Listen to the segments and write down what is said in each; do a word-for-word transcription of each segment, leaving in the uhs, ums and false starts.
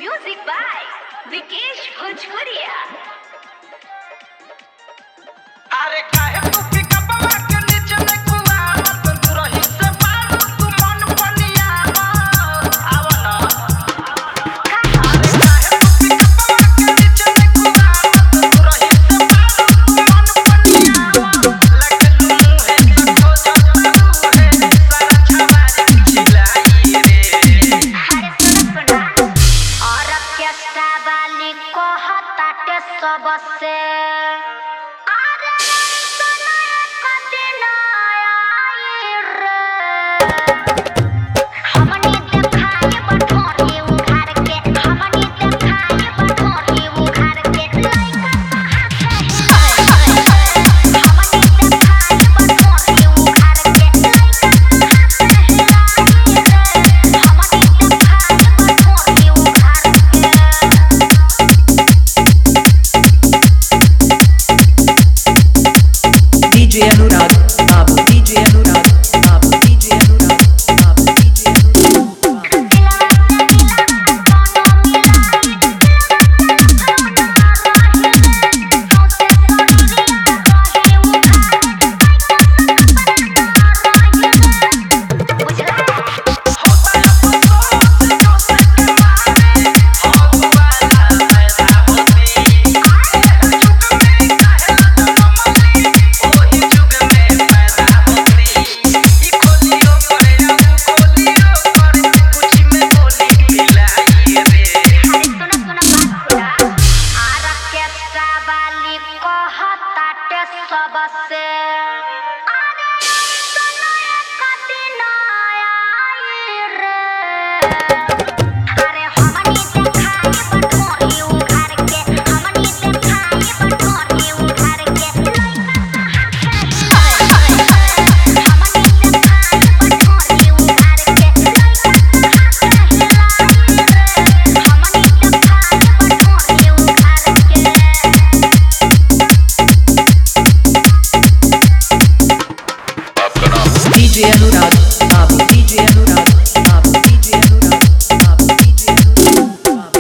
Music by Vikesh Bhojpuria. अरे काहे तू पिकअपवा के नीचे देखू आवत तू रही से मारू तू मन पनिया आवा ना। अरे काहे तू पिकअपवा के नीचे देखू आवत तू रही से मारू तू मन पनिया लगलू मुहे त खोजत रूहे सारा छवारी चिल्लाई रे। अरे सुन सुना और केस्टा वाली को हटाते सबसे अरे सुना एक दिन आई रे हमनी देखाई बठोरी उघार के हमनी देखाई बठोरी उघार के लइका हमनी देखाई बठोरी उघार के लइका हमनी देखाई बठोरी उघार के D J Anurag, Babu D J Anurag, Babu D J Anurag, Babu D J Anurag, Babu. सबसे अरे सुनो एक दिन आई रे अरे हमनी देखाई बठोरी उघार के हमनी देखाई बठोरी उघार के लइका हमनी देखाई बठोरी उघार के लइका हमनी देखाई बठोरी उघार के D J Anurag, Babu D J Anurag, Babu D J Anurag, Babu D J Anurag, Babu.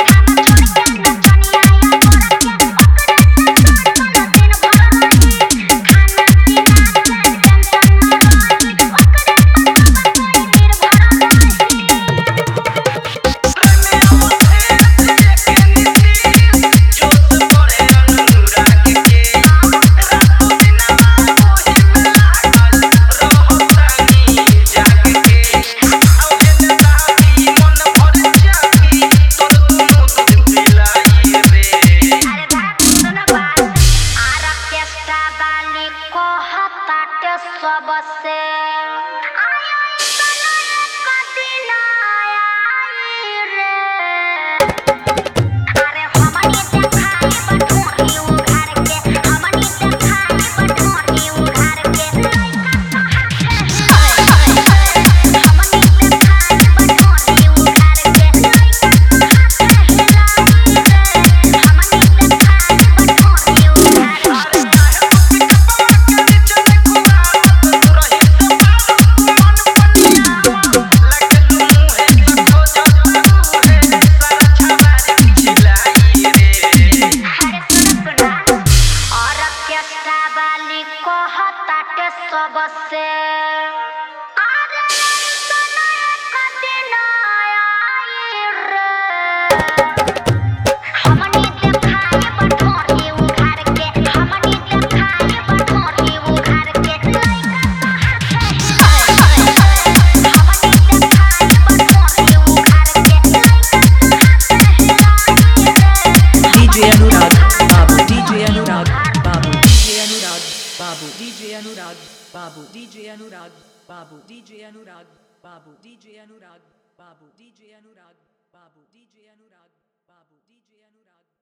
सबसे आया सुनो एक दिन आई रे अरे हमनी देखाई बठोरी उघार के हमनी देखाई बठोरी उघार के लइका हमनी देखाई बठोरी उघार के लइका हमनी देखाई बठोरी उघार के सबसे अरे सुनो एक दिन आई रे हमनी देखाई बठोरी उघार के हमनी देखाई बठोरी उघार के लइका हमनी देखाई बठोरी उघार के लइका D J Anurag, Babu D J Anurag, Babu D J Anurag, Babu D J Anurag, Babu D J Anurag, Babu D J Anurag, Babu D J Anurag, Babu D J Anurag, Babu D J Anurag, Babu D J Anurag.